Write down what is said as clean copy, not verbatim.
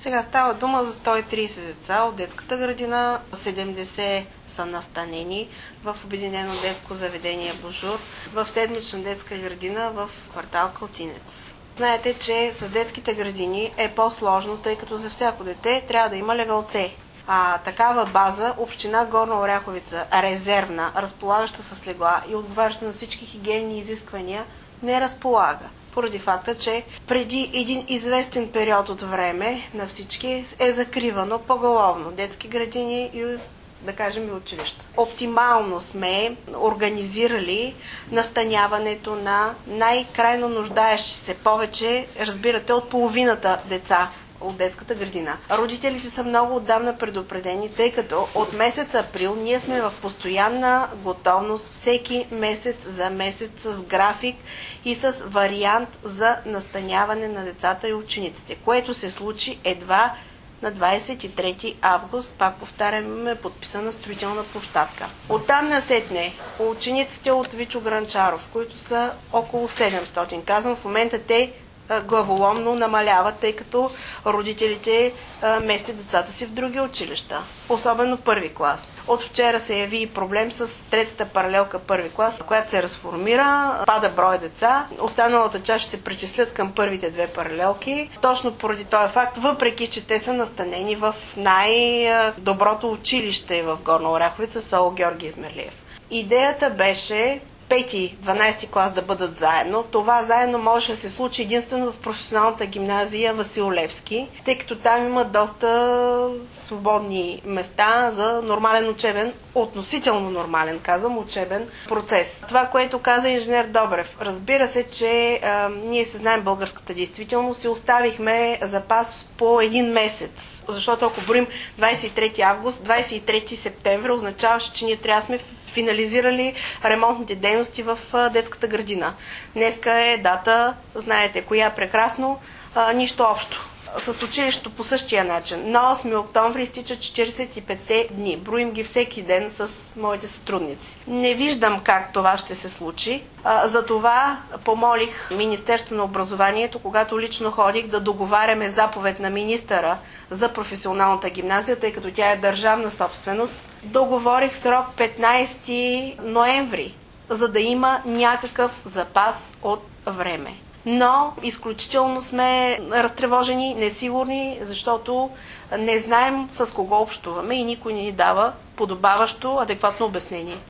Сега става дума за 130 деца от детската градина, 70 са настанени в Обединено детско заведение Божур, в седмична детска градина в квартал Калтинец. Знаете, че с детските градини е по-сложно, тъй като за всяко дете трябва да има легалце. Такава база община Горна Оряховица, резервна, разполагаща с легла и отговаряща на всички хигиенни изисквания, не разполага. Поради факта, че преди един известен период от време на всички е закривано поголовно детски градини и, да кажем, и училища. Оптимално сме организирали настаняването на най-крайно нуждаещи се повече, разбирате, от половината деца от детската градина. Родителите са много отдавна предупредени, тъй като от месец април ние сме в постоянна готовност всеки месец за месец с график и с вариант за настаняване на децата и учениците, което се случи едва на 23 август, пак повтарям, е подписана строителна площадка. Оттам насетне учениците от Вичо Гранчаров, които са около 700, казвам, в момента те главоломно намаляват, тъй като родителите местят децата си в други училища, особено първи клас. От вчера се яви и проблем с третата паралелка първи клас, която се разформира, пада брой деца, останалата част ще се причислят към първите две паралелки. Точно поради този факт, въпреки че те са настанени в най-доброто училище в Горна Оряховица, село Георги Измерлиев. Идеята беше 5-12 клас да бъдат заедно. Това заедно може да се случи единствено в професионалната гимназия Васил Левски, тъй като там има доста свободни места за нормален учебен, относително нормален, казвам, учебен процес. Това, което каза инженер Добрев, разбира се, че ние се знаем българската действителност и оставихме запас по един месец, защото ако броим 23 август, 23 септември означаваше, че ние трябва да сме финализирали ремонтните дейности в детската градина. Днеска е дата, знаете коя прекрасно, нищо общо. С училището по същия начин. На 8 октомври изтичат 45 дни. Броим ги всеки ден с моите сътрудници. Не виждам как това ще се случи. Затова помолих Министерство на образованието, когато лично ходих, да договаряме заповед на министъра за професионалната гимназия, тъй като тя е държавна собственост. Договорих срок 15 ноември, за да има някакъв запас от време. Но изключително сме разтревожени, несигурни, защото не знаем с кого общуваме и никой не ни дава подобаващо, адекватно обяснение.